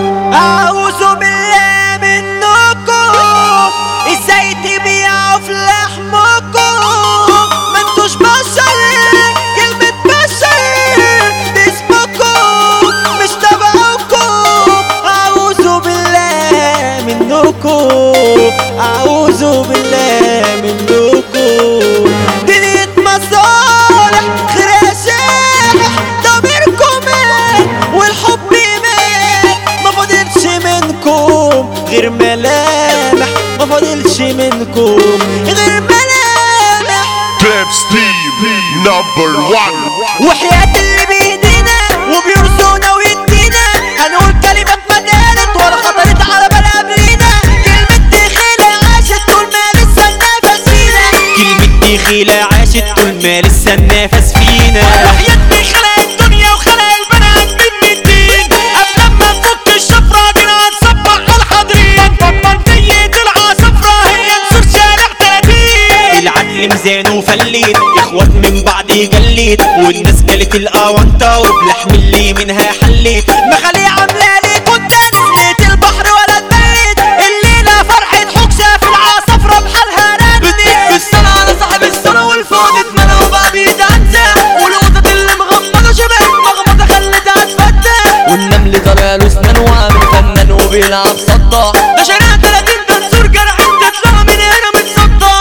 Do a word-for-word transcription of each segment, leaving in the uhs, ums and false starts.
أعوذ بالله منكم، ازاي تبيعوا في لحمكم؟ ما انتوش بشر، كلمة بشر باسمكم مش تبعكم. أعوذ بالله منكم، أعوذ بالله منكم. دنيا مصالح خير شاح، ضميركم مات والحب مات، ما فاضلش منكم غير ملامح، ما فاضلش منكم غير ملامح. Pimp Steve نمبر وان. وحياة اللي بيدينا وبيرزقنا ويدينا، هنقول كلمات ما اتقالت ولا خطرت على بال قبلينا. كلمة دخيلة عاشت طول ما لسه النفس فينا، كلمة دخيلة عاشت طول ما لسه النفس فينا. وحياتني خلق الدنيا وخلق البني ادمين من الدين، قبل ما نفك الشفرة جينا هنصبح على الحاضرين. منطقية العصفرة هي نسور شارع تلاتين، العدل ميزانه فليت، اخوات من بعض جليت، والناس كلت القوانطة وبلحم اللي منها حليت. مخالي عاملة لي كنت نزلت البحر ولا اتبلت، الليلة فرحة حكشة في العصفرة بحالها ردت. بالصلاة على صاحب الصلاة والفوق اتمنى وبقى بيتعنزع، والقطط اللي مغمضة شبهت مغمضة خلتها تفتح، والنمل طالع له اسنان وعامل فنان وبيلعب صدع. ده شارع تلاتين دنسور جرحت تطلع من هنا متصدع.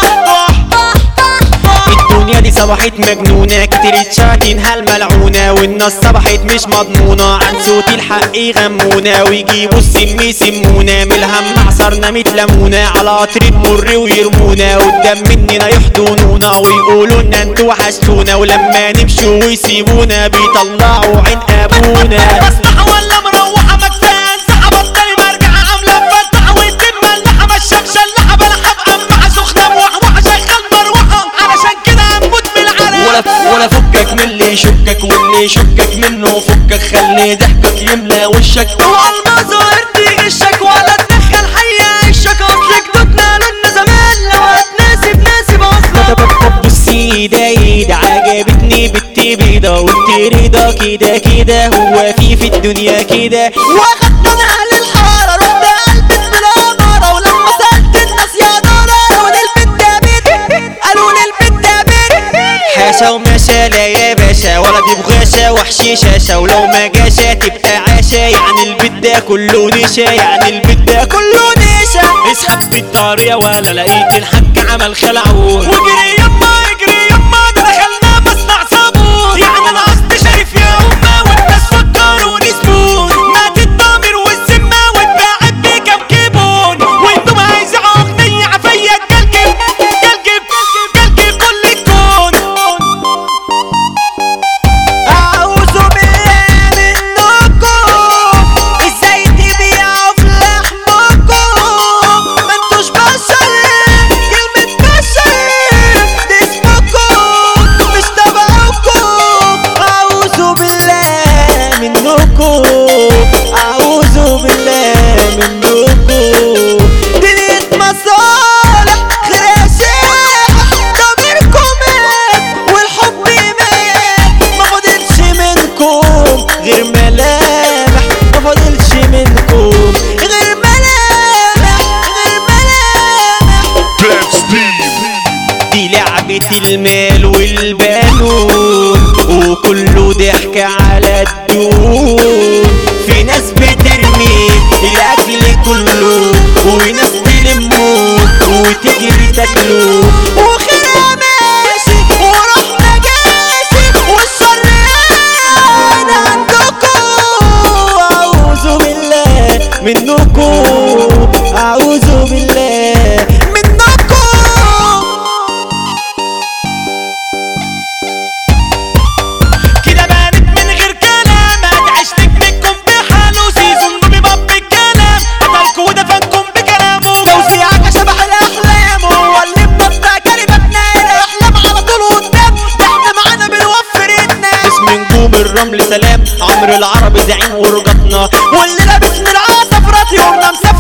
الدنيا دي صبحت مجنونة، كترت شياطينها الملعونة، والناس صبحت مش مضمونة، عن صوت الحق يغمونا ويجيبوا السم يسمونا. من الهم عصرنا متلمونا على قطر المر ويرمونا، قدام مننا يحضنونا ويقولوا لنا انتوا وحشتونا، ولما نمشوا ويسيبونا بيطلعوا عين ابونا. بسمع ولا مروحة مكفاية انسحب بطلي مرجع عاملة مفتحة، والدم ملحة ماشية مشلحة بلحة بقمعة سخنة موحوحة شغال مروحة، علشان كده هنموت من العرق. ولا ولا فكك من اللي يشكك واللي يشكك منه فكك، خلي ضحكك يملى وشك، اوعى المظاهر تغشك ولا تدخل حي عيشك. اصل جدودنا قالولنا زمان لو هتناسب ناسب اصلك. طب بصي ده ايه ده عجبتني بنتي بيضة، وانت رضا كده كده هو في في الدنيا كده. واخدت انا اهل الحارة رحت قلبت بالامارة، ولما سألت الناس يا دارة قالوا لي البنت ده بيت، قالوا لي البنت ده بيت. حاشا وماشا لا يا باشا، ولا دي بغاشة وحشي شاشة، ولو ما جاشة تبقى عاشة، يعني البيت ده كله نشا، يعني البيت ده كله نشا. اسحب في الطريقة ولا لقيت الحاج عمل خلعون، واجري يما اجري يما ده دخلنا مصنع صابون، يعني انا قصدي شايف يا امه والناس فكروني زبون. مات الضمير والذمة واتباعت بكام كيبون، وانتم هيزعوا اغنية عفية تجلجب جلجب جلجب كل الكون. أعوذ بالله منكم، ازاي تبيعوا في لحمكم؟ ما انتوش بشر، كلمة بشر باسمكم مش تبعكم. أعوذ بالله منكم، أعوذ بالله منكم. دنيا مصالح خير شاح، ضميركم مات والحب مات، ما فاضلش منكم غير ملامح، ما فاضلش منكم غير ملامح غير ملامح. Pimp Steve. دي لعبة المال والبنون، وكله ضحك على الدون. في ناس بترمي الاكل كله، وناس تلمه وتجري تاكله. وخيرها ماشي ورحنا جاشي، والشر قاعد عندكم. أعوذ بالله منكم، أعوذ بالله منكم. كده بانت من غير كلام، هتعيشتك منكم بحاله، سيزون بيبي باب الكلام، قتلكوا ودفنكم بكلامه. توزيعك شبح الأحلام، هو اللي بنطق كلماتنا الأحلام على طول قدام، احنا معانا بنوفر الناس. اسم نجوم الرمل سلام، عمرو العربي زعيم ورجطنا، واللي لابس من العصفرة طيورنا مسافرة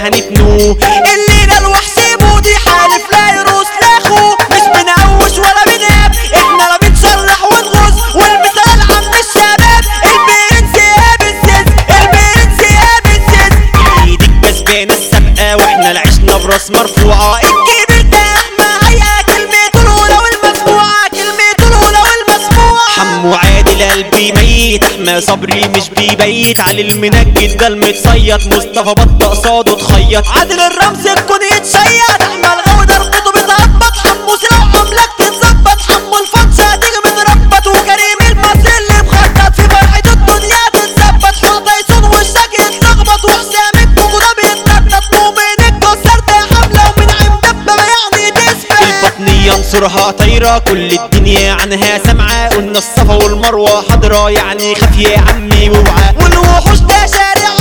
هنتنو. اللي نلوح سيبه دي حالف لا يروس لاخو، مش بنقوش ولا بناب، احنا لا بنشرح ونغوص، والمثال عم الشباب البرنس يا بالزز، البرنس يا بالزز. ايدك كسبانة السابقة واحنا العشنا براس مرفوعة. الكبير ده احمى هيئة كلمته الأولى والمسموعة، كلمته الأولى والمسموعة. حمو عادل قلبي ميت، احمى صبري مش بيبيت، علي المنجد ده المتصيط، مصطفى بطة قصاده تخيط، عادل الرمز الكون يتشيط، احمى الغاوي ضربته بتهبط، حمو سلاح عملك تتظبط، حمو الفنشة هتيجي متربط، وكريم المصري اللي مخطط، في فرحة الدنيا تتظبط، حوض يسون وشك يتلخبط، وحسام الكوكو ده بيتنطط، مؤمن الجسار ده حملة، ومن عين دبة يعني تسبح. البطنية انصرها طايرة، كل الدنيا عنها سامعة، قلنا الصفا والمروة حضرة، يعني خاف يا عمي واوعى. والوحوش ده شارع